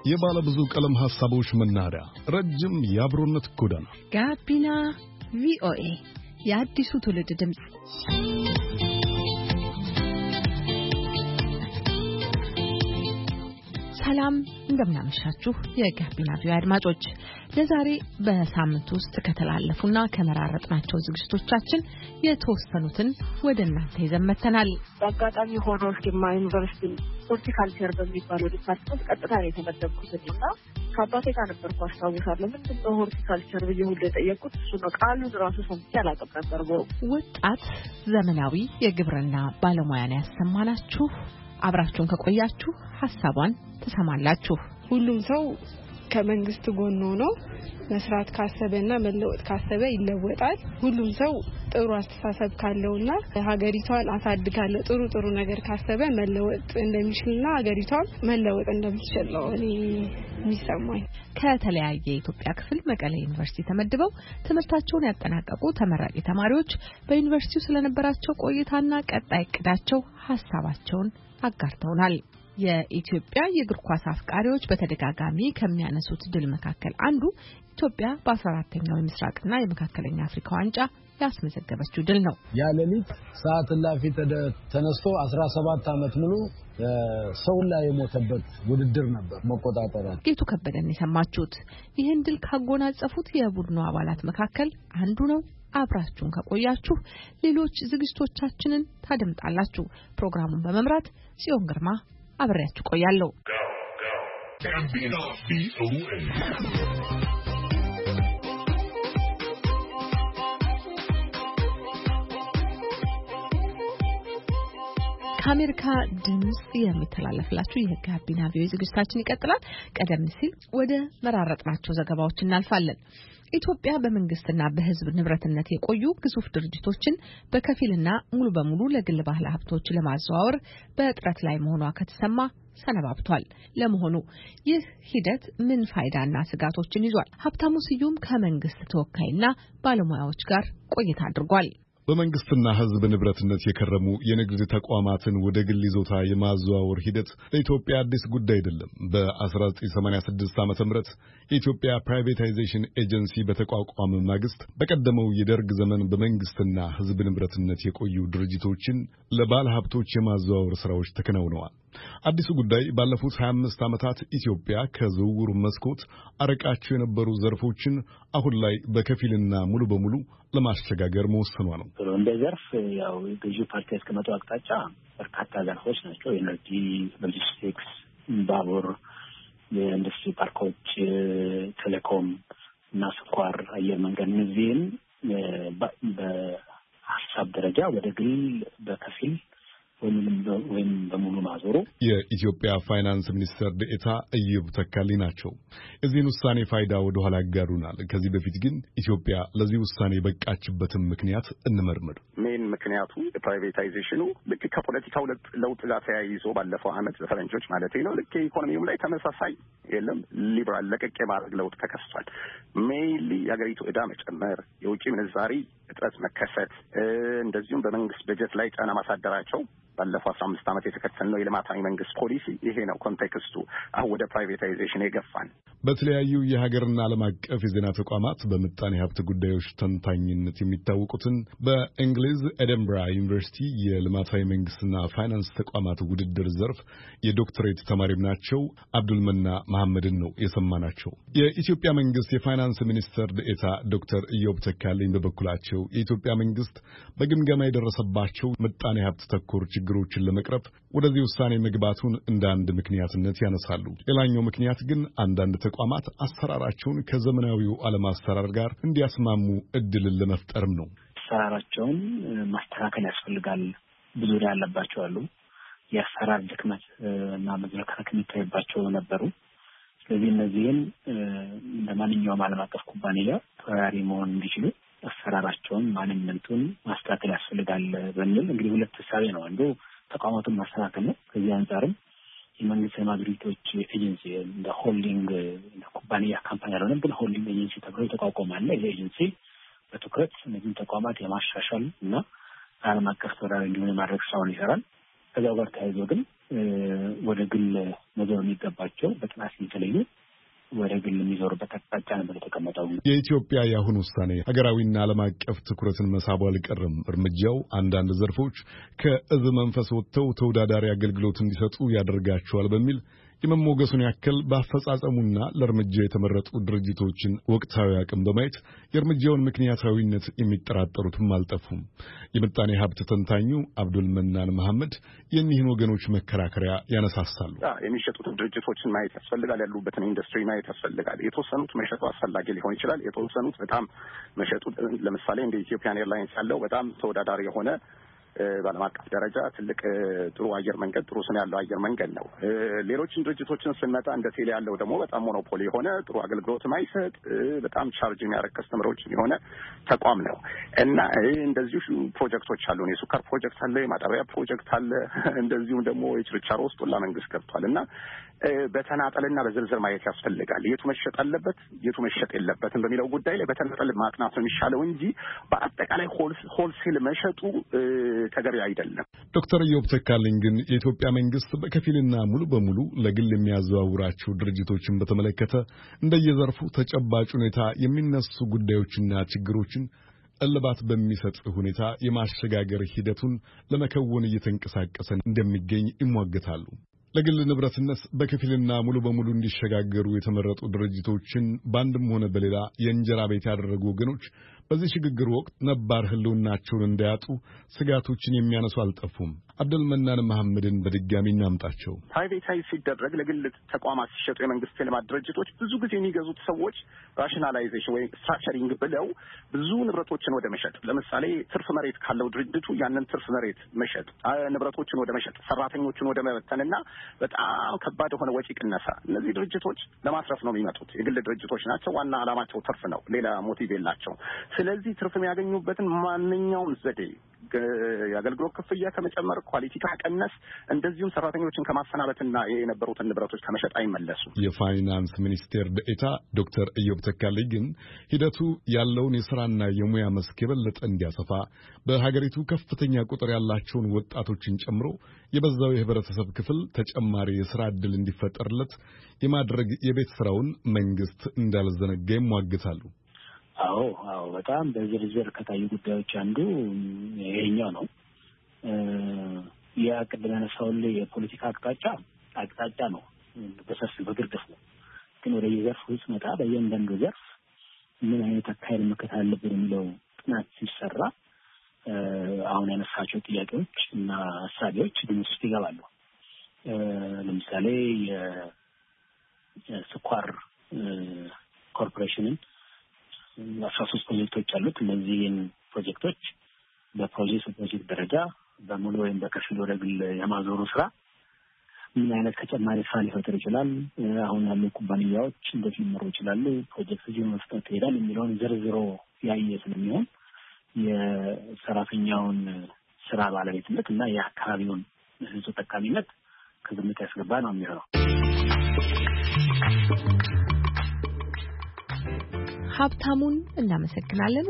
የባለ ብዙ ቀለም ሐሳቦች መናኸሪያ፣ ረጅም የአብሮነት ጎዳና ጋቢና ቪኦኤ የአዲሱ ትውልድ ድምጽ። ሰላም እንደምናመሻችሁ የጋቢና ቪኦኤ አድማጮች። ለዛሬ በሳምንት ውስጥ ከተላለፉና ከመራረጥናቸው ዝግጅቶቻችን የተወሰኑትን ወደ እናንተ ይዘን መጥተናል። በአጋጣሚ ሆኖ ጅማ ዩኒቨርሲቲ ሆርቲካልቸር በሚባለው ዲፓርትመንት ቀጥታ ነው የተመደብኩትና ከአባቴ ጋር ነበርኩ አስታውሳለሁ። ምንድን ነው ሆርቲካልቸር ብዬ ሁሉ የጠየቁት እሱ ነው። ቃሉን ራሱ ሰምቼ አላውቅም ነበር። ወጣት ዘመናዊ የግብርና ባለሙያን ያሰማናችሁ። አብራችሁን ከቆያችሁ ሐሳቧን ተሰማላችሁ። ሁሉም ሰው ከመንግስት ጎን ሆኖ መስራት ካሰበና መለወጥ ካሰበ ይለወጣል። ሁሉም ሰው ጥሩ አስተሳሰብ ካለውና ሀገሪቷን አሳድጋለሁ ጥሩ ነገር ካሰበ መለወጥ እንደሚችልና ሀገሪቷን መለወጥ እንደምትችል ነው እኔ የሚሰማኝ። ከተለያየ የኢትዮጵያ ክፍል መቀሌ ዩኒቨርሲቲ ተመድበው ትምህርታቸውን ያጠናቀቁ ተመራቂ ተማሪዎች በዩኒቨርሲቲው ስለነበራቸው ቆይታና ቀጣይ እቅዳቸው ሐሳባቸውን አጋርተውናል። የኢትዮጵያ የእግር ኳስ አፍቃሪዎች በተደጋጋሚ ከሚያነሱት ድል መካከል አንዱ ኢትዮጵያ በ14ኛው የምስራቅና የመካከለኛ አፍሪካ ዋንጫ ያስመዘገበችው ድል ነው። ያለሊት ሰዓት ላፊ ተነስቶ 17 ዓመት ሙሉ ሰው ላይ የሞተበት ውድድር ነበር መቆጣጠሪያ። ጌቱ ከበደን የሰማችሁት ይህን ድል ካጎናጸፉት የቡድኑ አባላት መካከል አንዱ ነው። አብራችሁን ከቆያችሁ ሌሎች ዝግጅቶቻችንን ታደምጣላችሁ። ፕሮግራሙን በመምራት ጽዮን ግርማ አብሬያችሁ ቆያለሁ። ከአሜሪካ ድምጽ የሚተላለፍላችሁ የጋቢና ቪኦኤ ዝግጅታችን ይቀጥላል። ቀደም ሲል ወደ መራረጥናቸው ዘገባዎች እናልፋለን። ኢትዮጵያ በመንግስትና በሕዝብ ንብረትነት የቆዩ ግዙፍ ድርጅቶችን በከፊልና ሙሉ በሙሉ ለግል ባለ ሀብቶች ለማዘዋወር በጥረት ላይ መሆኗ ከተሰማ ሰነባብቷል። ለመሆኑ ይህ ሂደት ምን ፋይዳና ስጋቶችን ይዟል? ሀብታሙ ስዩም ከመንግስት ተወካይና ባለሙያዎች ጋር ቆይታ አድርጓል። በመንግስትና ሕዝብ ንብረትነት የከረሙ የንግድ ተቋማትን ወደ ግል ይዞታ የማዘዋወር ሂደት ለኢትዮጵያ አዲስ ጉዳይ አይደለም። በ1986 ዓ.ም የኢትዮጵያ ፕራይቬታይዜሽን ኤጀንሲ በተቋቋመ ማግስት በቀደመው የደርግ ዘመን በመንግስትና ሕዝብ ንብረትነት የቆዩ ድርጅቶችን ለባለ ሀብቶች የማዘዋወር ስራዎች ተከናውነዋል። አዲሱ ጉዳይ ባለፉት 25 ዓመታት ኢትዮጵያ ከዝውውር መስኮት አረቃቸው የነበሩ ዘርፎችን አሁን ላይ በከፊልና ሙሉ በሙሉ ለማሸጋገር መወሰኗ ነው። እንደ ዘርፍ ያው ገዢ ፓርቲ ያስቀመጠው አቅጣጫ በርካታ ዘርፎች ናቸው። ኤነርጂ፣ ሎጂስቲክስ፣ ባቡር፣ የኢንዱስትሪ ፓርኮች፣ ቴሌኮም እና ስኳር፣ አየር መንገድ እነዚህን በሀሳብ ደረጃ ወደ ግል በከፊል ወይም በሙሉ ማዞሩ የኢትዮጵያ ፋይናንስ ሚኒስትር ዴኤታ እዮብ ተካልኝ ናቸው። የዚህን ውሳኔ ፋይዳ ወደ ኋላ ያጋሩናል። ከዚህ በፊት ግን ኢትዮጵያ ለዚህ ውሳኔ የበቃችበትን ምክንያት እንመርምር። ሜን ምክንያቱ ፕራይቬታይዜሽኑ ልክ ከፖለቲካው ለውጥ ጋር ተያይዞ ባለፈው ዓመት በፈረንጆች ማለት ነው ልክ ኢኮኖሚውም ላይ ተመሳሳይ የለም ሊበራል ለቀቅ የማድረግ ለውጥ ተከስቷል። ሜይንሊ የሀገሪቱ ዕዳ መጨመር፣ የውጭ ምንዛሪ እጥረት መከሰት፣ እንደዚሁም በመንግስት በጀት ላይ ጫና ማሳደራቸው ባለፈው 15 ዓመት የተከተልነው የልማታዊ መንግስት ፖሊሲ ይሄ ነው ኮንቴክስቱ አሁን ወደ ፕራይቬታይዜሽን የገፋን። በተለያዩ የሀገርና ዓለም አቀፍ የዜና ተቋማት በምጣኔ ሀብት ጉዳዮች ተንታኝነት የሚታወቁትን በእንግሊዝ ኤደንብራ ዩኒቨርሲቲ የልማታዊ መንግስትና ፋይናንስ ተቋማት ውድድር ዘርፍ የዶክተሬት ተማሪም ናቸው አብዱልመና መሐመድን ነው የሰማናቸው። የኢትዮጵያ መንግስት የፋይናንስ ሚኒስትር ዴኤታ ዶክተር እዮብ ተካልኝ በበኩላቸው የኢትዮጵያ መንግስት በግምገማ የደረሰባቸው ምጣኔ ሀብት ተኮር ችግሮችን ለመቅረፍ ወደዚህ ውሳኔ መግባቱን እንደ አንድ ምክንያትነት ያነሳሉ። ሌላኛው ምክንያት ግን አንዳንድ ተቋማት አሰራራቸውን ከዘመናዊው ዓለም አሰራር ጋር እንዲያስማሙ እድልን ለመፍጠርም ነው። አሰራራቸውን ማስተካከል ያስፈልጋል። ብዙ ላይ ያለባቸው አሉ። የአሰራር ድክመት እና መዝረክረክ የሚታይባቸው ነበሩ። ስለዚህ እነዚህን ለማንኛውም ዓለም አቀፍ ኩባንያ ተወዳዳሪ መሆን እንዲችሉ አሰራራቸውን ማንነቱን ማስተካከል ያስፈልጋል በሚል እንግዲህ ሁለት ሀሳብ ነው። አንዱ ተቋማቱን ማስተካከል ነው። ከዚህ አንጻርም የመንግስት ልማት ድርጅቶች ኤጀንሲ እንደ ሆልዲንግ ኩባንያ ካምፓኒ ያልሆነ ግን ሆልዲንግ ኤጀንሲ ተብሎ ተቋቁሟል። ይሄ ኤጀንሲ በትኩረት እነዚህን ተቋማት የማሻሻል እና ዓለም አቀፍ ተወዳዳሪ እንዲሆኑ የማድረግ ስራውን ይሰራል። ከዚያው ጋር ተያይዞ ግን ወደ ግል መዞር የሚገባቸው በጥናት የተለዩ ወደ ግል የሚዞሩበት አቅጣጫ ነበር የተቀመጠው። የኢትዮጵያ የአሁኑ ውሳኔ ሀገራዊና ዓለም አቀፍ ትኩረትን መሳቡ አልቀረም። እርምጃው አንዳንድ ዘርፎች ከእዝ መንፈስ ወጥተው ተወዳዳሪ አገልግሎት እንዲሰጡ ያደርጋቸዋል በሚል የመሞገሱን ያክል በአፈጻጸሙና ለእርምጃ የተመረጡ ድርጅቶችን ወቅታዊ አቅም በማየት የእርምጃውን ምክንያታዊነት የሚጠራጠሩትም አልጠፉም። የምጣኔ ሀብት ተንታኙ አብዱል መናን መሐመድ የኒህን ወገኖች መከራከሪያ ያነሳሳሉ። የሚሸጡትን ድርጅቶችን ማየት ያስፈልጋል። ያሉበትን ኢንዱስትሪ ማየት ያስፈልጋል። የተወሰኑት መሸጡ አስፈላጊ ሊሆን ይችላል። የተወሰኑት በጣም መሸጡ ለምሳሌ እንደ ኢትዮጵያን ኤርላይንስ ያለው በጣም ተወዳዳሪ የሆነ በዓለም አቀፍ ደረጃ ትልቅ ጥሩ አየር መንገድ ጥሩ ስም ያለው አየር መንገድ ነው። ሌሎችን ድርጅቶችን ስንመጣ እንደ ቴሌ ያለው ደግሞ በጣም ሞኖፖሊ የሆነ ጥሩ አገልግሎት ማይሰጥ በጣም ቻርጅ የሚያደርግ ከስተመሮች የሆነ ተቋም ነው እና እንደዚሁ ፕሮጀክቶች አሉ። የሱካር ፕሮጀክት አለ፣ የማጠቢያ ፕሮጀክት አለ። እንደዚሁም ደግሞ የችርቻሮ ውስጥ ሁላ መንግስት ገብቷል እና በተናጠልና በዝርዝር ማየት ያስፈልጋል። የቱ መሸጥ አለበት የቱ መሸጥ የለበትም በሚለው ጉዳይ ላይ በተናጠል ማጥናት ነው የሚሻለው እንጂ በአጠቃላይ ሆልሴል መሸጡ ተገቢ አይደለም። ዶክተር ኢዮብ ተካልኝ ግን የኢትዮጵያ መንግስት በከፊልና ሙሉ በሙሉ ለግል የሚያዘዋውራቸው ድርጅቶችን በተመለከተ እንደየዘርፉ ተጨባጭ ሁኔታ የሚነሱ ጉዳዮችና ችግሮችን እልባት በሚሰጥ ሁኔታ የማሸጋገር ሂደቱን ለመከወን እየተንቀሳቀሰ እንደሚገኝ ይሟገታሉ። ለግል ንብረትነት በከፊልና ሙሉ በሙሉ እንዲሸጋገሩ የተመረጡ ድርጅቶችን በአንድም ሆነ በሌላ የእንጀራ ቤት ያደረጉ ወገኖች በዚህ ሽግግር ወቅት ነባር ህልውናቸውን እንዳያጡ ስጋቶችን የሚያነሱ አልጠፉም። አብዱል መናን መሐመድን በድጋሚ እናምጣቸው። ፕራይቬታይዝ ሲደረግ ለግል ተቋማት ሲሸጡ የመንግስት የልማት ድርጅቶች ብዙ ጊዜ የሚገዙት ሰዎች ራሽናላይዜሽን ወይም ስትራክቸሪንግ ብለው ብዙ ንብረቶችን ወደ መሸጥ፣ ለምሳሌ ትርፍ መሬት ካለው ድርጅቱ ያንን ትርፍ መሬት መሸጥ፣ ንብረቶችን ወደ መሸጥ፣ ሰራተኞችን ወደ መበተንና በጣም ከባድ የሆነ ወጪ ቅነሳ። እነዚህ ድርጅቶች ለማስረፍ ነው የሚመጡት። የግል ድርጅቶች ናቸው። ዋና ዓላማቸው ትርፍ ነው። ሌላ ሞቲቭ የላቸው። ስለዚህ ትርፍ የሚያገኙበትን ማንኛውም ዘዴ የአገልግሎት ክፍያ ከመጨመር፣ ኳሊቲ ከመቀነስ፣ እንደዚሁም ሰራተኞችን ከማሰናበትና የነበሩትን ንብረቶች ከመሸጥ አይመለሱም። የፋይናንስ ሚኒስቴር ዴኤታ ዶክተር ኢዮብ ተካልኝ ግን ሂደቱ ያለውን የስራና የሙያ መስክ የበለጠ እንዲያሰፋ በሀገሪቱ ከፍተኛ ቁጥር ያላቸውን ወጣቶችን ጨምሮ የበዛው የህብረተሰብ ክፍል ተጨማሪ የስራ ዕድል እንዲፈጠርለት የማድረግ የቤት ስራውን መንግስት እንዳልዘነጋ ይሟገታሉ። አዎ በጣም በዝርዝር ከታዩ ጉዳዮች አንዱ ይሄኛው ነው። የቅድም ያነሳሁልህ የፖለቲካ አቅጣጫ ነው በሰፊው በግርድፍ ነው። ግን ወደ የዘርፍ ውስጥ መጣ በእያንዳንዱ ዘርፍ ምን አይነት አካሄድ መከተል አለብን የሚለው ጥናት ሲሰራ አሁን ያነሳቸው ጥያቄዎች እና ሀሳቦች ግምት ውስጥ ይገባሉ። ለምሳሌ የስኳር ኮርፖሬሽንን 13 ፕሮጀክቶች አሉት። እነዚህን ፕሮጀክቶች በፕሮጀክት ደረጃ በሙሉ ወይም በከፊል ወደ ግል የማዞሩ ስራ ምን አይነት ተጨማሪ ስራ ሊፈጥር ይችላል፣ አሁን ያሉ ኩባንያዎች እንዴት ሊመሩ ይችላሉ፣ ፕሮጀክቶችን መስጠት ይሄዳል የሚለውን ዘርዝሮ ያየ ስለሚሆን የሰራተኛውን ስራ ባለቤትነት እና የአካባቢውን ህዝብ ተጠቃሚነት ከግምት ያስገባ ነው የሚሆነው። ሀብታሙን እናመሰግናለን።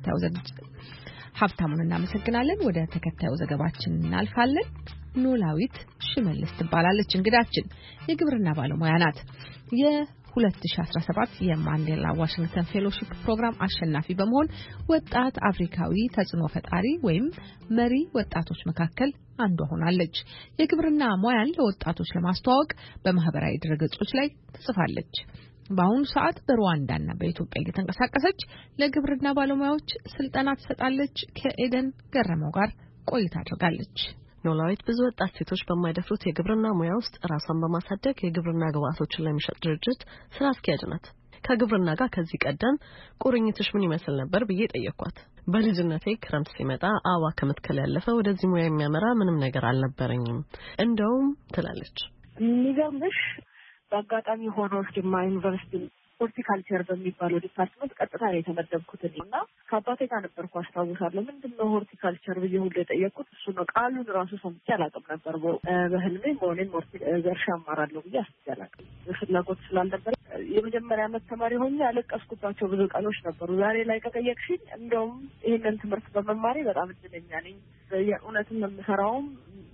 ወደ ተከታዩ ዘገባችን እናልፋለን። ኖላዊት ሽመልስ ትባላለች እንግዳችን። የግብርና ባለሙያ ናት። የ2017 የማንዴላ ዋሽንግተን ፌሎሺፕ ፕሮግራም አሸናፊ በመሆን ወጣት አፍሪካዊ ተጽዕኖ ፈጣሪ ወይም መሪ ወጣቶች መካከል አንዷ ሆናለች። የግብርና ሙያን ለወጣቶች ለማስተዋወቅ በማህበራዊ ድረገጾች ላይ ትጽፋለች። በአሁኑ ሰዓት በሩዋንዳና በኢትዮጵያ እየተንቀሳቀሰች ለግብርና ባለሙያዎች ስልጠና ትሰጣለች። ከኤደን ገረመው ጋር ቆይታ አድርጋለች። ኖላዊት ብዙ ወጣት ሴቶች በማይደፍሩት የግብርና ሙያ ውስጥ ራሷን በማሳደግ የግብርና ግብዓቶችን ለሚሸጥ ድርጅት ስራ አስኪያጅ ናት። ከግብርና ጋር ከዚህ ቀደም ቁርኝትሽ ምን ይመስል ነበር ብዬ ጠየቅኳት። በልጅነቴ ክረምት ሲመጣ አበባ ከመትከል ያለፈ ወደዚህ ሙያ የሚያመራ ምንም ነገር አልነበረኝም እንደውም ትላለች። የሚገርምሽ በአጋጣሚ ሆኖ ጅማ ዩኒቨርሲቲ ሆርቲካልቸር በሚባለው ዲፓርትመንት ቀጥታ ነው የተመደብኩት እና ከአባቴ ጋር ነበርኩ አስታውሳለሁ። ምንድነው ሆርቲካልቸር ብዬ ሁሉ የጠየቅኩት እሱ ነው። ቃሉን ራሱ ሰምቼ አላውቅም ነበር። በህልሜ መሆኔን እርሻ እማራለሁ ብዬ አስቤ አላውቅም። ፍላጎት ስላልነበረ የመጀመሪያ ዓመት ተማሪ ሆኜ ያለቀስኩባቸው ብዙ ቀኖች ነበሩ። ዛሬ ላይ ከጠየቅሽኝ እንደውም ይህንን ትምህርት በመማሬ በጣም እድለኛ ነኝ። የእውነትም የምሰራውም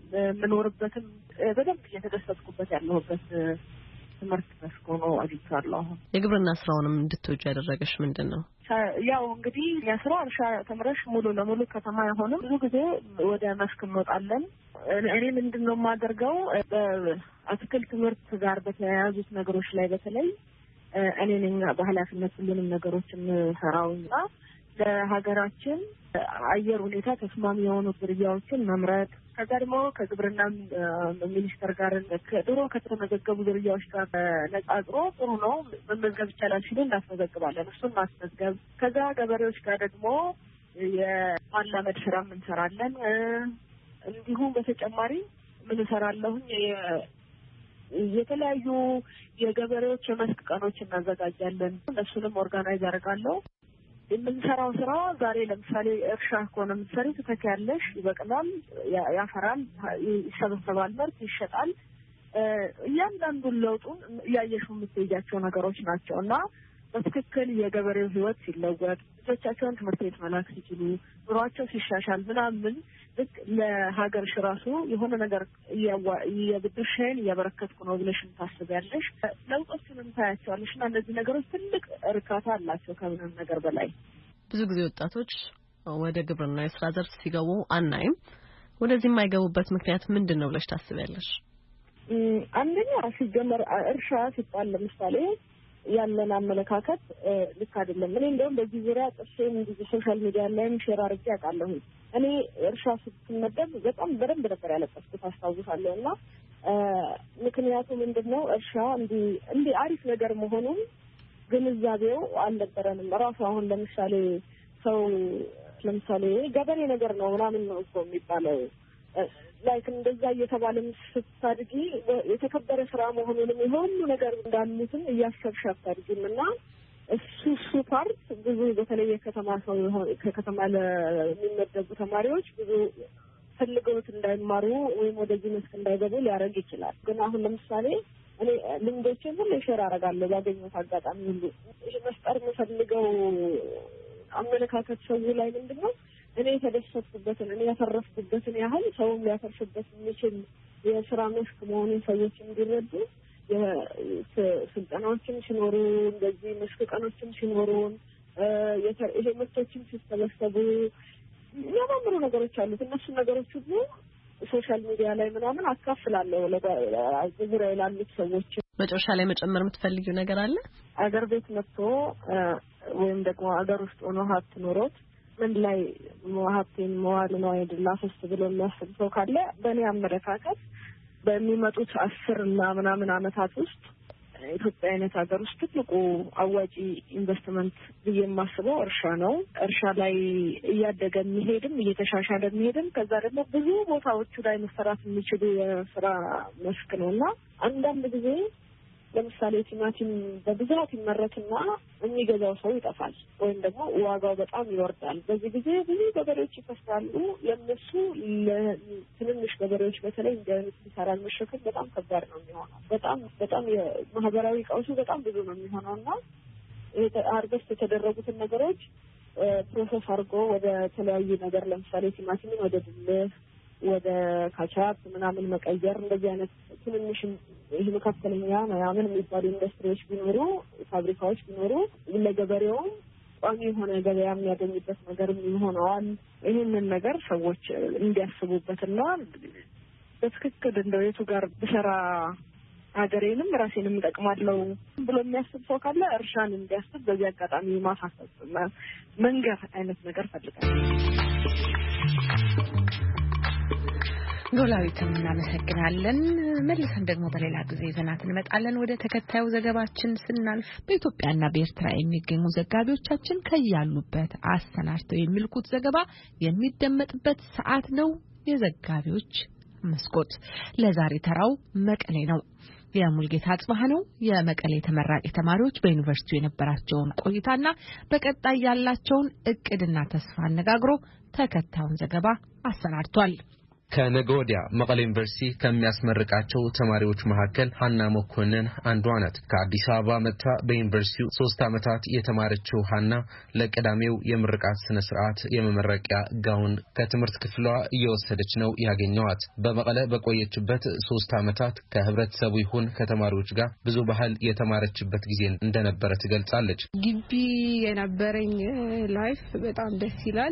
የምኖርበትም በደንብ እየተደሰትኩበት ያለሁበት ትምህርት መስክ ሆኖ አግኝቻለሁ። የግብርና ስራውንም እንድትወጂ ያደረገሽ ምንድነው? ያው እንግዲህ የስራ እርሻ ተምረሽ ሙሉ ለሙሉ ከተማ አይሆንም። ብዙ ጊዜ ወደ መስክ እንወጣለን። እኔ ምንድነው የማደርገው በአትክልት ትምህርት ጋር በተያያዙት ነገሮች ላይ በተለይ እኔ ነኝ በኃላፊነት ሁሉንም ነገሮች የምሰራውና ለሀገራችን አየር ሁኔታ ተስማሚ የሆኑ ዝርያዎችን መምረጥ ከዛ ደግሞ ከግብርና ሚኒስቴር ጋር ድሮ ከተመዘገቡ ዝርያዎች ጋር ነጻጽሮ ጥሩ ነው መመዝገብ ይቻላል ሲሉ እናስመዘግባለን። እሱን ማስመዝገብ ከዛ ገበሬዎች ጋር ደግሞ የማላመድ ስራ እንሰራለን። እንዲሁም በተጨማሪ ምን እሰራለሁኝ የተለያዩ የገበሬዎች የመስክ ቀኖች እናዘጋጃለን። እሱንም ኦርጋናይዝ አደርጋለሁ። የምንሰራው ስራ ዛሬ ለምሳሌ እርሻ ከሆነ የምትሰሪው ትተኪያለሽ፣ ይበቅላል፣ ያፈራል፣ ይሰበሰባል፣ ምርት ይሸጣል። እያንዳንዱን ለውጡን እያየሽው የምትሄጃቸው ነገሮች ናቸው እና በትክክል የገበሬው ህይወት ሲለወጥ ልጆቻቸውን ትምህርት ቤት መላክ ሲችሉ ኑሯቸው ሲሻሻል ምናምን ልክ ለሀገርሽ ራሱ የሆነ ነገር የብድርሽን እያበረከትኩ ነው ብለሽ ታስቢያለሽ። ለውጦቹንም ታያቸዋለሽ እና እነዚህ ነገሮች ትልቅ እርካታ አላቸው ከምንም ነገር በላይ። ብዙ ጊዜ ወጣቶች ወደ ግብርና የስራ ዘርፍ ሲገቡ አናይም። ወደዚህ የማይገቡበት ምክንያት ምንድን ነው ብለሽ ታስቢያለሽ? አንደኛ ሲጀመር እርሻ ሲባል ለምሳሌ ያለን አመለካከት ልክ አይደለም። እኔ እንደውም በዚህ ዙሪያ ጥፍሴን ሶሻል ሚዲያ ላይም ሼር አድርጌ አውቃለሁ። እኔ እርሻ ስትመደብ በጣም በደንብ ነበር ያለቀስኩት አስታውሳለሁ። እና ምክንያቱ ምንድነው እርሻ እንዲህ አሪፍ ነገር መሆኑን ግንዛቤው አልነበረንም። ራሱ አሁን ለምሳሌ ገበሬ ነገር ነው ምናምን ነው እኮ የሚባለው ላይክ እንደዛ እየተባለም ስታድጊ የተከበረ ስራ መሆኑንም የሆኑ ነገር እንዳሉትም እያሰብሽ አታድጊም እና እሱ ፓርት ብዙ በተለይ የከተማ ሰው ከከተማ ለሚመደቡ ተማሪዎች ብዙ ፈልገውት እንዳይማሩ ወይም ወደዚህ መስክ እንዳይገቡ ሊያደርግ ይችላል። ግን አሁን ለምሳሌ እኔ ልምዶችን ሁሉ ሼር አደርጋለሁ ባገኘሁት አጋጣሚ ሁሉ። ይሄ መፍጠር የምፈልገው አመለካከት ሰው ላይ ምንድነው እኔ የተደሰትኩበትን እኔ ያፈረስኩበትን ያህል ሰውም ሊያፈርስበት የሚችል የስራ መስክ መሆኑን ሰዎች እንዲረዱ ስልጠናዎችን ሲኖሩ እንደዚህ መስክ ቀኖችን ሲኖሩ ይሄ ምርቶችን ሲሰበሰቡ የሚያማምሩ ነገሮች አሉት። እነሱ ነገሮች ሁሉ ሶሻል ሚዲያ ላይ ምናምን አካፍላለሁ ለዙሪያ ላሉት ሰዎች። መጨረሻ ላይ መጨመር የምትፈልጊው ነገር አለ? አገር ቤት መጥቶ ወይም ደግሞ አገር ውስጥ ሆኖ ሀብት ኖሮት ምን ላይ ሀብቴን መዋል ነው አይደል አፈስ ብሎ የሚያስብ ሰው ካለ በእኔ አመለካከት በሚመጡት 10 እና ምናምን አመታት ውስጥ ኢትዮጵያ አይነት ሀገር ውስጥ ትልቁ አዋጪ ኢንቨስትመንት ብዬ የማስበው እርሻ ነው። እርሻ ላይ እያደገ የሚሄድም እየተሻሻለ የሚሄድም ከዛ ደግሞ ብዙ ቦታዎቹ ላይ መሰራት የሚችሉ የስራ መስክ ነው እና አንዳንድ ጊዜ ለምሳሌ ቲማቲም በብዛት ይመረትና የሚገዛው ሰው ይጠፋል ወይም ደግሞ ዋጋው በጣም ይወርዳል። በዚህ ጊዜ ብዙ ገበሬዎች ይፈስራሉ። ለነሱ ለትንንሽ ገበሬዎች በተለይ እንደዚህ ይሰራል መሸከም በጣም ከባድ ነው የሚሆነው። በጣም የማህበራዊ ቀውሱ በጣም ብዙ ነው የሚሆነውና ሃርቨስት የተደረጉትን ነገሮች ፕሮሰስ አድርጎ ወደ ተለያዩ ነገር ለምሳሌ ቲማቲምን ወደ ድልህ ወደ ካቻፕ ምናምን መቀየር እንደዚህ አይነት ትንንሽ ይሄ መካከለኛ ምናምን የሚባሉ ኢንዱስትሪዎች ቢኖሩ ፋብሪካዎች ቢኖሩ ለገበሬው ቋሚ የሆነ ገበያ የሚያገኝበት ነገር ይሆናል። ይህንን ነገር ሰዎች እንዲያስቡበትና በትክክል እንደው የቱ ጋር ብሰራ ሀገሬንም ራሴንም እጠቅማለሁ ብሎ የሚያስብ ሰው ካለ እርሻን እንዲያስብ በዚህ አጋጣሚ ማሳሰብ መንገር አይነት ነገር ፈልጋለሁ። ዶላዊትን እናመሰግናለን። መልሰን ደግሞ በሌላ ጊዜ ይዘናት እንመጣለን። ወደ ተከታዩ ዘገባችን ስናልፍ በኢትዮጵያና በኤርትራ የሚገኙ ዘጋቢዎቻችን ከያሉበት አሰናድተው የሚልኩት ዘገባ የሚደመጥበት ሰዓት ነው። የዘጋቢዎች መስኮት ለዛሬ ተራው መቀሌ ነው። የሙልጌታ አጽባህ ነው። የመቀሌ ተመራቂ ተማሪዎች በዩኒቨርሲቲው የነበራቸውን ቆይታና በቀጣይ ያላቸውን እቅድና ተስፋ አነጋግሮ ተከታዩን ዘገባ አሰናድቷል። ከነገ ወዲያ መቀሌ ዩኒቨርሲቲ ከሚያስመርቃቸው ተማሪዎች መካከል ሀና መኮንን አንዷ ናት። ከአዲስ አበባ መጥታ በዩኒቨርሲቲው 3 ዓመታት የተማረችው ሀና ለቀዳሚው የምርቃት ስነ ስርዓት የመመረቂያ ጋውን ከትምህርት ክፍሏ እየወሰደች ነው ያገኘዋት። በመቀለ በቆየችበት 3 ዓመታት ከህብረተሰቡ ይሁን ከተማሪዎች ጋር ብዙ ባህል የተማረችበት ጊዜ እንደነበረ ትገልጻለች። ግቢ የነበረኝ ላይፍ በጣም ደስ ይላል።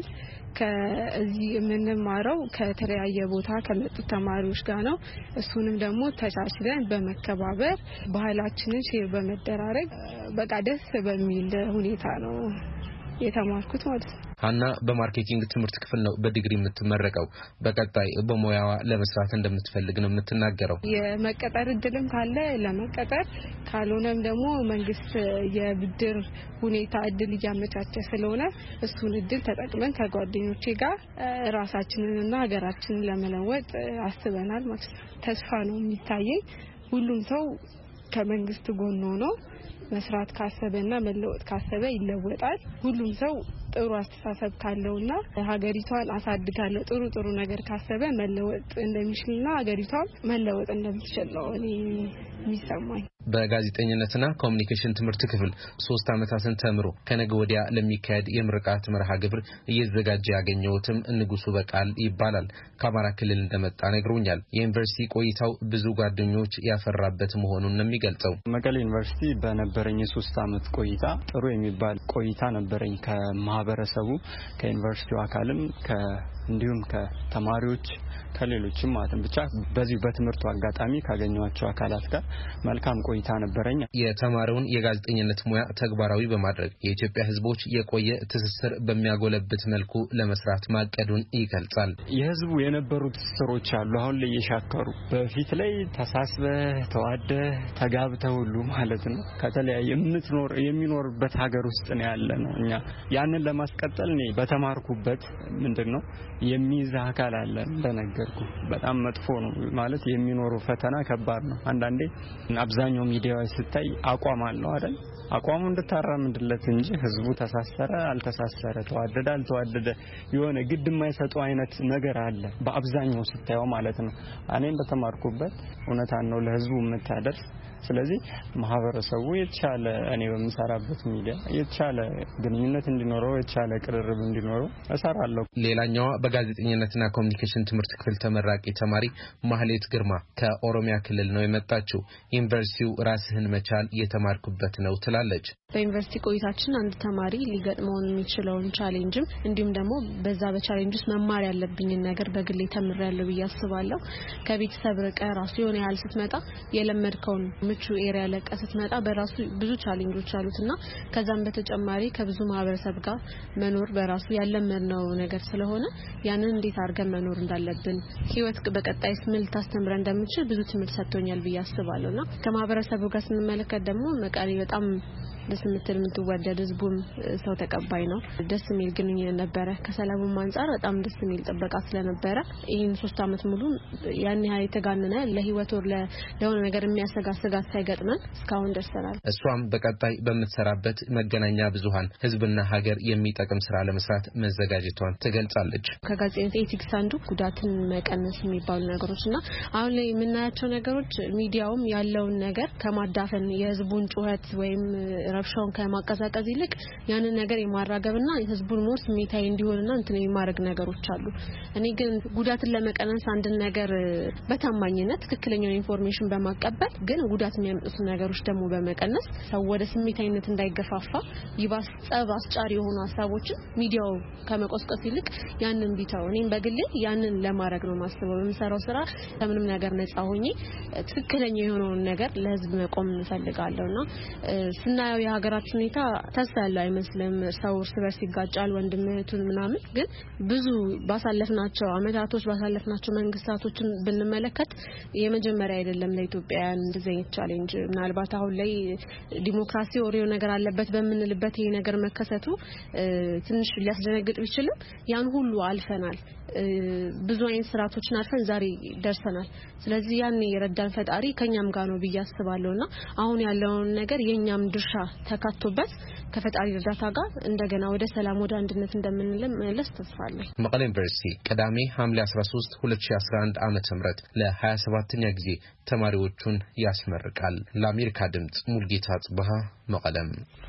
ከዚህ የምንማረው ከተለያየ ቦታ ከመጡ ተማሪዎች ጋር ነው። እሱንም ደግሞ ተቻችለን በመከባበር ባህላችንን ሼር በመደራረግ በቃ ደስ በሚል ሁኔታ ነው የተማርኩት ማለት ነው። ሀና በማርኬቲንግ ትምህርት ክፍል ነው በዲግሪ የምትመረቀው። በቀጣይ በሙያዋ ለመስራት እንደምትፈልግ ነው የምትናገረው። የመቀጠር እድልም ካለ ለመቀጠር ካልሆነም ደግሞ መንግስት የብድር ሁኔታ እድል እያመቻቸ ስለሆነ እሱን እድል ተጠቅመን ከጓደኞቼ ጋር ራሳችንንና ሀገራችንን ለመለወጥ አስበናል ማለት ነው። ተስፋ ነው የሚታየኝ። ሁሉም ሰው ከመንግስት ጎን ሆኖ መስራት ካሰበና መለወጥ ካሰበ ይለወጣል። ሁሉም ሰው ጥሩ አስተሳሰብ ካለውና ሀገሪቷን አሳድጋለሁ ጥሩ ነገር ካሰበ መለወጥ እንደሚችልና ሀገሪቷን መለወጥ እንደምትችል ነው እኔ የሚሰማኝ። በጋዜጠኝነትና ኮሙኒኬሽን ትምህርት ክፍል 3 ዓመታትን ተምሮ ከነገ ወዲያ ለሚካሄድ የምርቃት መርሃ ግብር እየተዘጋጀ ያገኘውትም ንጉሱ በቃል ይባላል። ከአማራ ክልል እንደመጣ ነግሮኛል። የዩኒቨርሲቲ ቆይታው ብዙ ጓደኞች ያፈራበት መሆኑን ነው የሚገልጸው። መቀሌ ዩኒቨርሲቲ በነበረኝ 3 ዓመት ቆይታ ጥሩ የሚባል ቆይታ ነበረኝ። ከማህበረሰቡ ከዩኒቨርሲቲው አካልም እንዲሁም ከተማሪዎች ከሌሎችም ማለት ብቻ በዚህ በትምህርቱ አጋጣሚ ካገኘኋቸው አካላት ጋር መልካም ቆይታ ነበረኝ። የተማሪውን የጋዜጠኝነት ሙያ ተግባራዊ በማድረግ የኢትዮጵያ ሕዝቦች የቆየ ትስስር በሚያጎለብት መልኩ ለመስራት ማቀዱን ይገልጻል። የሕዝቡ የነበሩ ትስስሮች አሉ አሁን ላይ የሻከሩ። በፊት ላይ ተሳስበህ ተዋደህ ተጋብተህ ሁሉ ማለት ነው ከተለያየ የሚኖርበት ሀገር ውስጥ ነው ያለነው። እኛ ያንን ለማስቀጠል እኔ በተማርኩበት ምንድነው የሚይዝ አካል አለ እንደነገርኩ በጣም መጥፎ ነው ማለት የሚኖረው ፈተና ከባድ ነው። አንዳንዴ አብዛኛው ሚዲያዎች ስታይ አቋም አለው አይደል? አቋሙ እንድታራምድለት እንጂ ህዝቡ ተሳሰረ አልተሳሰረ ተዋደደ አልተዋደደ የሆነ ግድ የማይሰጡ አይነት ነገር አለ በአብዛኛው ስታየው ማለት ነው። እኔም በተማርኩበት እውነታን ነው ለህዝቡ የምታደርስ። ስለዚህ ማህበረሰቡ የተሻለ እኔ በመሰራበት ሚዲያ የተሻለ ግንኙነት እንዲኖረው የተሻለ ቅርርብ እንዲኖረው እሰራለሁ። ሌላኛው በጋዜጠኝነትና ኮሙኒኬሽን ትምህርት ክፍል ተመራቂ ተማሪ ማህሌት ግርማ ከኦሮሚያ ክልል ነው የመጣችው። ዩኒቨርሲቲው ራስህን መቻል የተማርኩበት ነው ትላለች። በዩኒቨርሲቲ ቆይታችን አንድ ተማሪ ሊገጥመው የሚችለውን ቻሌንጅም እንዲሁም ደግሞ በዛ በቻሌንጅ ውስጥ መማር ያለብኝን ነገር በግሌ ተምሬያለሁ ብዬ አስባለሁ። ከቤተሰብ ርቀህ ራሱ የሆነ ያህል ስትመጣ የለመድከውን ምቹ ኤሪያ ለቀህ ስትመጣ በራሱ ብዙ ቻሌንጆች አሉትና ከዛም በተጨማሪ ከብዙ ማህበረሰብ ጋር መኖር በራሱ ያለመድነው ነገር ስለሆነ ያንን እንዴት አድርገን መኖር እንዳለብን ህይወት በቀጣይስ ምን ልታስተምረን እንደምትችል ብዙ ትምህርት ሰጥቶኛል ብዬ አስባለሁና ከማህበረሰቡ ጋር ስንመለከት ደግሞ መቀሌ በጣም ደስ የምትወደድ ህዝቡም ሰው ተቀባይ ነው። ደስ የሚል ግንኙነት ነበረ። ከሰላሙም አንፃር በጣም ደስ የሚል ጥበቃ ስለነበረ ይህን 3 ዓመት ሙሉ ያን ያህል የተጋነነ ለህይወት ወር ለሆነ ነገር የሚያሰጋ ስጋት ሳይገጥመን እስካሁን ደርሰናል። እሷም በቀጣይ በምትሰራበት መገናኛ ብዙሃን ህዝብና ሀገር የሚጠቅም ስራ ለመስራት መዘጋጀቷን ትገልጻለች። ከጋዜጠኝነት ኤቲክስ አንዱ ጉዳትን መቀነስ የሚባሉ ነገሮችና አሁን ላይ የምናያቸው ነገሮች ሚዲያውም ያለውን ነገር ከማዳፈን የህዝቡን ጩኸት ወይም ረብሻውን ከማቀዛቀዝ ይልቅ ያንን ነገር የማራገብና የህዝቡን ሞር ስሜታዊ እንዲሆንና እንትን የማረግ ነገሮች አሉ። እኔ ግን ጉዳትን ለመቀነስ አንድ ነገር በታማኝነት ትክክለኛውን ኢንፎርሜሽን በማቀበል ግን ጉዳት የሚያመጡ ነገሮች ደግሞ በመቀነስ ሰው ወደ ስሜታዊነት እንዳይገፋፋ ይባስ ጸብ አስጫሪ የሆኑ ሐሳቦችን ሚዲያው ከመቆስቆስ ይልቅ ያንን ቢታው እኔም በግሌ ያንን ለማድረግ ነው ማስበው። በመሰራው ስራ ከምንም ነገር ነፃ ሆኜ ትክክለኛ የሆነውን ነገር ለህዝብ መቆም እንፈልጋለሁና ስናየው የሀገራችን ሁኔታ ተስፋ ያለው አይመስልም። ሰው እርስ በርስ ይጋጫል ወንድም እህቱን ምናምን። ግን ብዙ ባሳለፍናቸው አመታቶች ባሳለፍናቸው መንግስታቶችን ብንመለከት የመጀመሪያ አይደለም ለኢትዮጵያውያን እንደዚህ አይነት ቻሌንጅ። ምናልባት አሁን ላይ ዲሞክራሲ ኦሪዮ ነገር አለበት በምንልበት ይሄ ነገር መከሰቱ ትንሽ ሊያስደነግጥ ቢችልም ያን ሁሉ አልፈናል። ብዙ አይነት ስራቶችን አልፈን ዛሬ ደርሰናል። ስለዚህ ያን የረዳን ፈጣሪ ከኛም ጋር ነው ብዬ አስባለሁና አሁን ያለውን ነገር የኛም ድርሻ ተካቶበት ከፈጣሪ እርዳታ ጋር እንደገና ወደ ሰላም ወደ አንድነት እንደምንመለስ ተስፋ አለኝ። መቀሌ ዩኒቨርሲቲ ቅዳሜ ሐምሌ 13 2011 ዓ.ም ለ27ኛ ጊዜ ተማሪዎቹን ያስመርቃል። ለአሜሪካ ድምጽ ሙልጌታ ጽባህ መቀለም።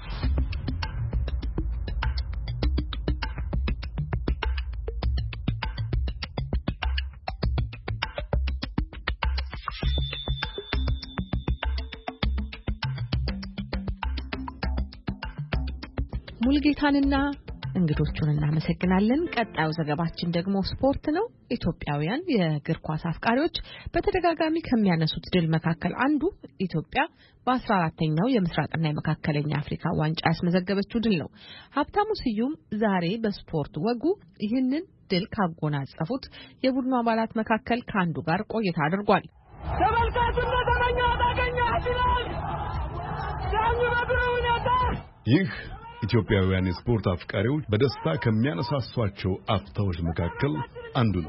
ሙልጌታንና እንግዶቹን እናመሰግናለን። ቀጣዩ ዘገባችን ደግሞ ስፖርት ነው። ኢትዮጵያውያን የእግር ኳስ አፍቃሪዎች በተደጋጋሚ ከሚያነሱት ድል መካከል አንዱ ኢትዮጵያ በ14ኛው የምስራቅና የመካከለኛ አፍሪካ ዋንጫ ያስመዘገበችው ድል ነው። ሀብታሙ ስዩም ዛሬ በስፖርት ወጉ ይህንን ድል ካጎናጸፉት የቡድኑ አባላት መካከል ከአንዱ ጋር ቆይታ አድርጓል። ይህ ኢትዮጵያውያን የስፖርት አፍቃሪዎች በደስታ ከሚያነሳሷቸው አፍታዎች መካከል አንዱ ነው።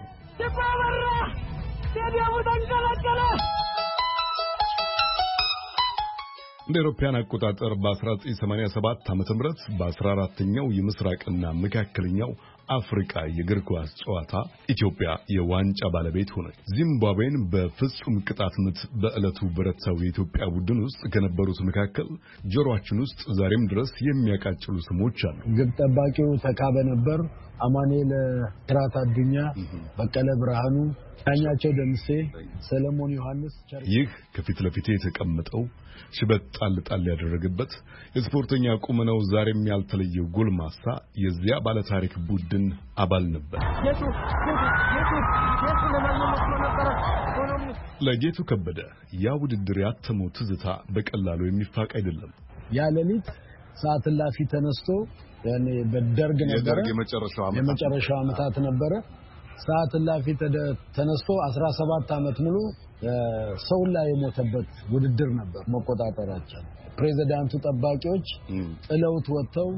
እንደ አውሮፓውያን አቆጣጠር በ1987 ዓ.ም በ14ኛው የምስራቅና መካከለኛው አፍሪካ የእግር ኳስ ጨዋታ ኢትዮጵያ የዋንጫ ባለቤት ሆነች። ዚምባብዌን በፍጹም ቅጣት ምት በዕለቱ በረታው የኢትዮጵያ ቡድን ውስጥ ከነበሩት መካከል ጆሮአችን ውስጥ ዛሬም ድረስ የሚያቃጭሉ ስሞች አሉ። ግብ ጠባቂው ተካበ ነበር፣ አማኑኤል ትራት አዱኛ፣ በቀለ ብርሃኑ፣ ዳኛቸው ደምሴ፣ ሰለሞን ዮሐንስ። ይህ ከፊት ለፊት የተቀመጠው ሽበት ጣል ያደረገበት የስፖርተኛ ቁመናው ዛሬም ያልተለየው ጎልማሳ የዚያ ባለታሪክ ቡድን አባል ነበር። ለጌቱ ከበደ ያ ውድድር ያተመው ትዝታ በቀላሉ የሚፋቅ አይደለም። ያ ሌሊት ሰዓት ላፊ ተነስቶ ያኔ በደርግ ነበር የመጨረሻው ዓመታት ነበር። ሰዓት ላፊ ተነስቶ 17 ዓመት ሙሉ ሰው ላይ የሞተበት ውድድር ነበር። መቆጣጠራቸው ፕሬዝዳንቱ ጠባቂዎች ጥለውት ወጥተው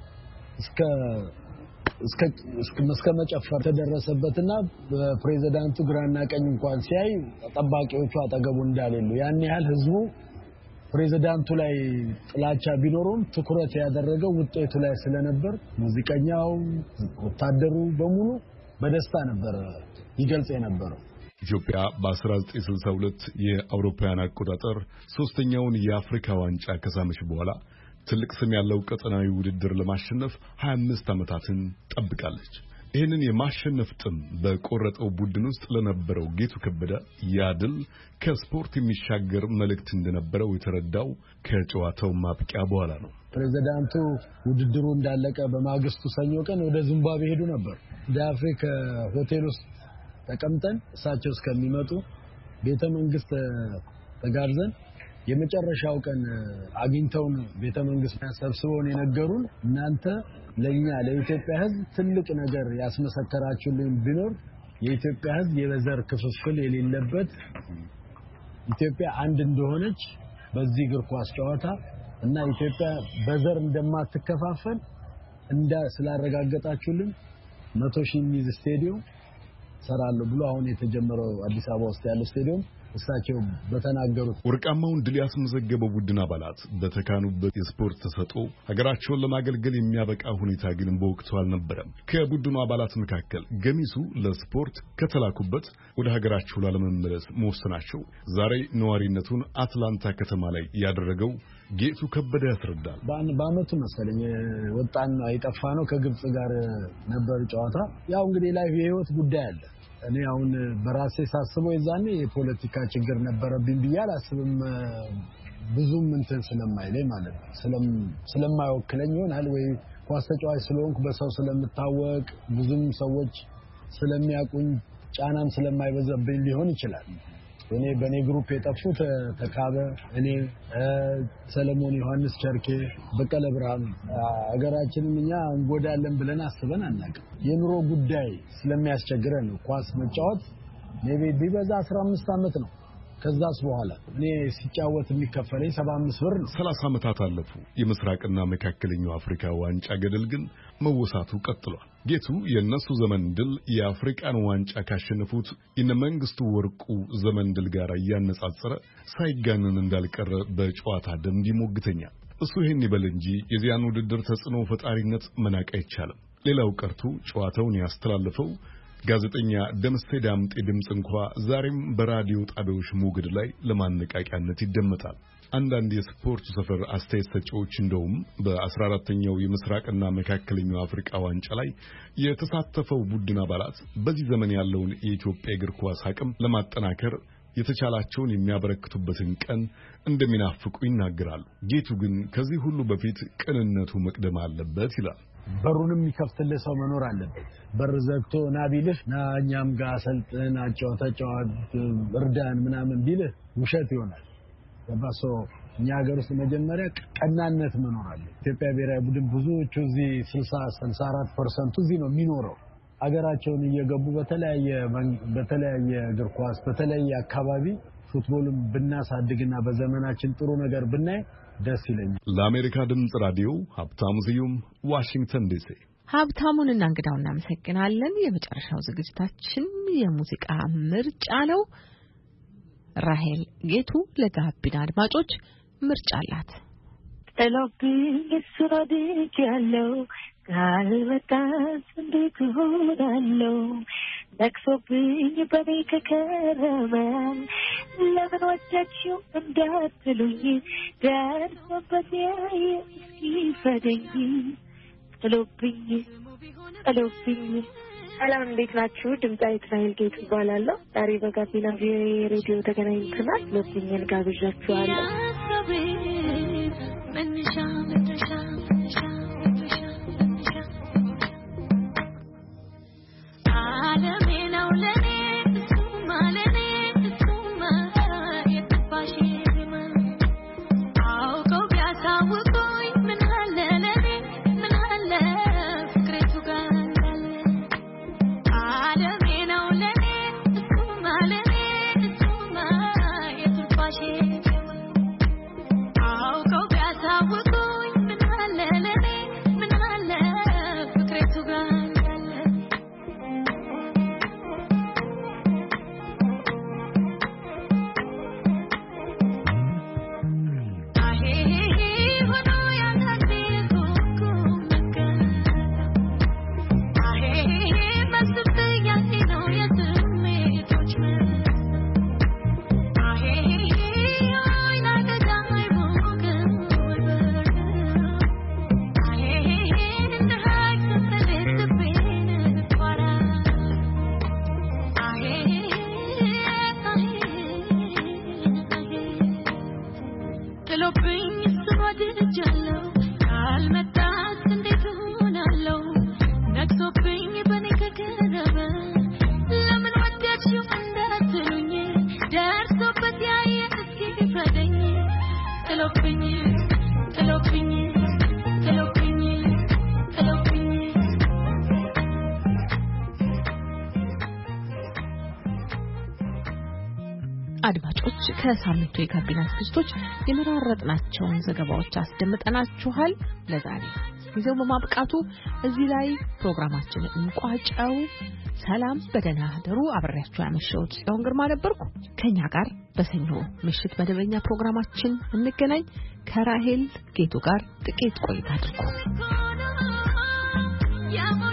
እስከ መጨፈር ተደረሰበትና ፕሬዝዳንቱ ግራና ቀኝ እንኳን ሲያይ ጠባቂዎቹ አጠገቡ እንዳሌሉ ያን ያህል ህዝቡ ፕሬዝዳንቱ ላይ ጥላቻ ቢኖርም ትኩረት ያደረገው ውጤቱ ላይ ስለነበር ሙዚቀኛው ወታደሩ በሙሉ በደስታ ነበር ይገልጽ የነበረው። ኢትዮጵያ በ1962 የአውሮፓውያን አቆጣጠር ሶስተኛውን የአፍሪካ ዋንጫ ከሳመች በኋላ ትልቅ ስም ያለው ቀጠናዊ ውድድር ለማሸነፍ 25 ዓመታትን ጠብቃለች። ይህንን የማሸነፍ ጥም በቆረጠው ቡድን ውስጥ ለነበረው ጌቱ ከበደ ያ ድል ከስፖርት የሚሻገር መልእክት እንደነበረው የተረዳው ከጨዋታው ማብቂያ በኋላ ነው። ፕሬዝዳንቱ ውድድሩ እንዳለቀ በማግስቱ ሰኞ ቀን ወደ ዚምባብዌ ሄዱ ነበር። በአፍሪካ ሆቴል ውስጥ ተቀምጠን እሳቸው እስከሚመጡ ቤተ መንግስት ተጋብዘን የመጨረሻው ቀን አግኝተውን ቤተ መንግስት ሰብስበውን የነገሩን እናንተ ለኛ ለኢትዮጵያ ሕዝብ ትልቅ ነገር ያስመሰከራችሁልን ቢኖር የኢትዮጵያ ሕዝብ የበዘር ክፍፍል የሌለበት ኢትዮጵያ አንድ እንደሆነች በዚህ እግር ኳስ ጨዋታ እና ኢትዮጵያ በዘር እንደማትከፋፈል ስላረጋገጣችሁልን 100,000 ሚዝ ስቴዲየም ሰራለሁ ብሎ አሁን የተጀመረው አዲስ አበባ ውስጥ ያለው ስቴዲየም እሳቸው በተናገሩት ወርቃማውን ድል ያስመዘገበው ቡድን አባላት በተካኑበት የስፖርት ተሰጥኦ ሀገራቸውን ለማገልገል የሚያበቃ ሁኔታ ግን በወቅቱ አልነበረም። ከቡድኑ አባላት መካከል ገሚሱ ለስፖርት ከተላኩበት ወደ ሀገራቸው ላለመመለስ መወሰናቸው ዛሬ ነዋሪነቱን አትላንታ ከተማ ላይ ያደረገው ጌቱ ከበደ ያስረዳል። በአመቱ መሰለኝ ወጣን አይጠፋ ነው ከግብጽ ጋር ነበር ጨዋታ። ያው እንግዲህ ላይ የህይወት ጉዳይ አለ። እኔ አሁን በራሴ ሳስበው የዛኔ የፖለቲካ ችግር ነበረብኝ ብዬ አላስብም። ብዙም እንትን ስለማይለኝ ማለት ነው ስለማይወክለኝ ይሆናል ወይ ኳስ ተጫዋች ስለሆንኩ በሰው ስለምታወቅ ብዙም ሰዎች ስለሚያቁኝ ጫናም ስለማይበዛብኝ ሊሆን ይችላል። እኔ በኔ ግሩፕ የጠፉት ተካበ፣ እኔ ሰለሞን ዮሐንስ፣ ቸርኬ፣ በቀለ ብርሃኑ ሀገራችንን እኛ እንጎዳለን ብለን አስበን አናውቅም። የኑሮ ጉዳይ ስለሚያስቸግረን ነው። ኳስ መጫወት ቢበዛ 15 ዓመት ነው ከዛስ በኋላ እኔ ሲጫወት የሚከፈለኝ 75 ብር ነው። 30 ዓመታት አለፉ። የምስራቅና መካከለኛው አፍሪካ ዋንጫ ገደል ግን መወሳቱ ቀጥሏል። ጌቱ የነሱ ዘመን ድል የአፍሪካን ዋንጫ ካሸነፉት የነመንግስቱ ወርቁ ዘመን ድል ጋር እያነጻጸረ ሳይጋነን እንዳልቀረ በጨዋታ ደምድ ይሞግተኛል። እሱ ይሄን ይበል እንጂ የዚያን ውድድር ተጽዕኖ ፈጣሪነት መናቅ አይቻልም። ሌላው ቀርቶ ጨዋታውን ያስተላልፈው ጋዜጠኛ ደምሴ ዳምጤ ድምጽ እንኳ ዛሬም በራዲዮ ጣቢያዎች ሞገድ ላይ ለማነቃቂያነት ይደመጣል። አንዳንድ የስፖርት ሰፈር አስተያየት ሰጪዎች እንደውም በ14ኛው የምስራቅና መካከለኛው አፍሪካ ዋንጫ ላይ የተሳተፈው ቡድን አባላት በዚህ ዘመን ያለውን የኢትዮጵያ እግር ኳስ አቅም ለማጠናከር የተቻላቸውን የሚያበረክቱበትን ቀን እንደሚናፍቁ ይናገራሉ። ጌቱ ግን ከዚህ ሁሉ በፊት ቅንነቱ መቅደም አለበት ይላል። በሩንም ይከፍትልህ ሰው መኖር አለበት። በር ዘግቶ ና ቢልህ ና እኛም ጋር ሰልጥን ተጫዋት እርዳን ምናምን ቢልህ ውሸት ይሆናል። በባሶ እኛ ሀገር ውስጥ መጀመሪያ ቀናነት መኖር አለ። ኢትዮጵያ ብሔራዊ ቡድን ብዙዎቹ እዚህ 64% እዚህ ነው የሚኖረው። አገራቸውን እየገቡ በተለያየ እግር ኳስ በተለያየ አካባቢ ፉትቦልን ብናሳድግና በዘመናችን ጥሩ ነገር ብናይ ደስ ይለኛል። ለአሜሪካ ድምጽ ራዲዮ ሀብታሙ ስዩም ዋሽንግተን ዲሲ። ሀብታሙንና እንግዳውን እናመሰግናለን። የመጨረሻው ዝግጅታችን የሙዚቃ ምርጫ ነው። ራሄል ጌቱ ለጋቢና አድማጮች ምርጫ አላት። ጥሎብኝ ስራዴክ ያለው ካልመጣስ እንዴት ሆናለው ነክሶብኝ በኔ ከከረመ ለምን ወደድሽው እንዳትሉኝ ደርሶበት ያየ እስኪፈደኝ ጥሎብኝ ሰላም እንዴት ናችሁ? ድምጻዊት ራሄል ጌቱ እባላለሁ። ዛሬ በጋቢና ሬዲዮ ተገናኝተናል። ለብኝን ጋብዣችኋለሁ። አድማጮች ከሳምንቱ የጋቢና ዝግጅቶች የመራረጥናቸውን ዘገባዎች አስደምጠናችኋል። ለዛሬ ጊዜው በማብቃቱ እዚህ ላይ ፕሮግራማችንን እንቋጨው። ሰላም፣ በደህና አደሩ። አብሬያችሁ ያመሸሁት ጽዮን ግርማ ነበርኩ። ከኛ ጋር በሰኞ ምሽት መደበኛ ፕሮግራማችን እንገናኝ። ከራሄል ጌቱ ጋር ጥቂት ቆይታ አድርጉ።